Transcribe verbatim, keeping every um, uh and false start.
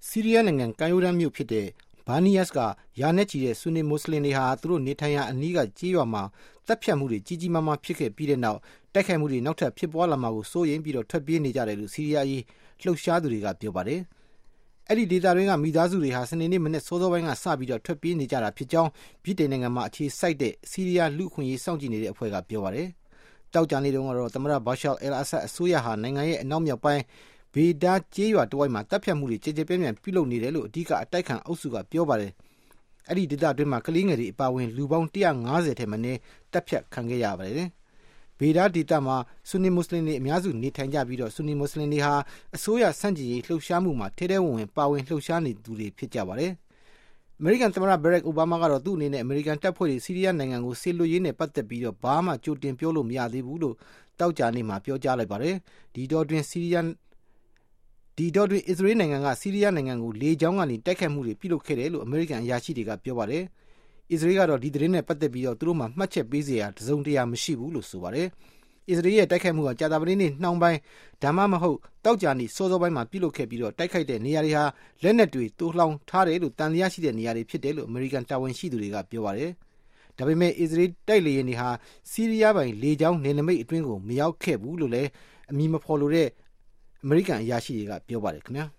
ဆီးရီးယားနိုင်ငံကမ်းရိုးတန်းမြို့ဖြစ်တဲ့ဘာနီးယပ်စ်ကယာနဲ့ချီတဲ့ဆွနီမွတ်စလင်တွေဟာသူတို့နေထိုင်ရာအနီးကကြေးရွာမှာတပ်ဖြတ်မှုတွေကြီးကြီးမားမားဖြစ်ခဲ့ပြီးတဲ့နောက်တိုက်ခိုက်မှုတွေနောက်ထပ်ဖြစ်ပွားလာမှာကိုစိုးရိမ်ပြီးတော့ထွက်ပြေးနေကြတယ်လို့ဆီးရီးယားရေးလှုပ်ရှားသူတွေကပြောပါတယ်။အဲ့ဒီဒေသတွင်းကမိသားစုတွေဟာစနေနေ့မနေ့စောစောပိုင်းကစပြီးတော့ထွက်ပြေးနေကြတာဖြစ်ကြောင်းဗြိတိန်နိုင်ငံမှာအခြေစိုက်တဲ့ဆီးရီးယားလူ့အခွင့်အရေးစောင့်ကြည့်နေတဲ့အဖွဲ့ကပြောပါတယ်။တောက်ကြနေ့တုန်းကတော့သမ္မတဘာရှာအယ်အာဆတ်အစိုးရဟာနိုင်ငံရဲ့အနောက်မြောက်ပိုင်းဘေဒါကျေးရွာတဝိုက်မှာတပ်ဖြတ်မှုတွေကြေကြေပြန့်ပြန့်ပြုလုပ်နေတယ်လို့အဓိကအတိုက်ခံအုပ်စုကပြောပါတယ်။အဲ့ဒီဒေသအတွင်းမှာကလေးငယ်တွေအပါအဝင်လူပေါင်းone hundred fiftyထက်မနည်းတပ်ဖြတ်ခံခဲ့ရပါတယ်။ဘေဒါဒေသမှာဆွနီမွတ်စလင်တွေအများစုနေထိုင်ကြပြီးတော့ဆွနီမွတ်စလင်တွေဟာအစိုးရဆန့်ကျင်ရေးလှုပ်ရှားမှုမှာထဲထဲဝင်ဝင်ပါဝင်လှုပ်ရှားနေသူတွေဖြစ်ကြပါတယ်။အမေရိကန်သမ္မတဘရက်အိုဘားမားကတော့သူ့အနေနဲ့အမေရိကန်တပ်ဖွဲ့တွေဆီးရီးယားနိုင်ငံကိုဆေလွတ်ရေးနဲ့ပတ်သက်ပြီးတော့ဘာမှကြိုတင်ပြောလို့မရသေးဘူးလို့တောက်ကြနေ့မှာပြောကြားလိုက်ပါတယ်။ဒီတော့တွင်ဆီးရီးယားဒီတော့တွင်အစ္စရေးနိုင်ငံကဆီးရီးယားနိုင်ငံကိုလေကြောင်းကနေတိုက်ခိုက်မှုတွေပြုလုပ်ခဲ့တယ်လို့အမေရိကန်အရာရှိတွေကပြောပါတယ်။အစ္စရေးကတော့ဒီသတင်းနဲ့ပတ်သက်ပြီးတော့သူတို့မှမှတ်ချက်ပေးစရာတစုံတရာမရှိဘူးလို့ဆိုပါတယ်။အစ္စရေးရဲ့တိုက်ခိုက်မှုကကြာသပတေးနေ့နှောင်းပိုင်းဒါမှမဟုတ်တောက်ကြနေ့စောစောပိုင်းမှာပြုလုပ်ခဲ့ပြီးတော့တိုက်ခိုက်တဲ့နေရာတွေဟာလက်နက်တွေတိုးလှောင်ထားတယ်လို့တန်တရားရှိတဲ့နေရာတွေဖြစ်တယ်လို့အမေရိကန်တာဝန်ရှိသူတွေကပြောပါတယ်။ဒါပေမဲ့အစ္စရေးတိုက်လေယာဉ်တွေဟာဆီးရီးယားပိုင်လေကြောင်းနယ်နိမိတ်အတွင်းကိုမရောက်ခဲ့ဘူးလို့လည်းအမည်မဖော်လိုတဲ့အမေရိကန်အရာရှိတွေကပြောပါတယ်ခင်ဗျာ။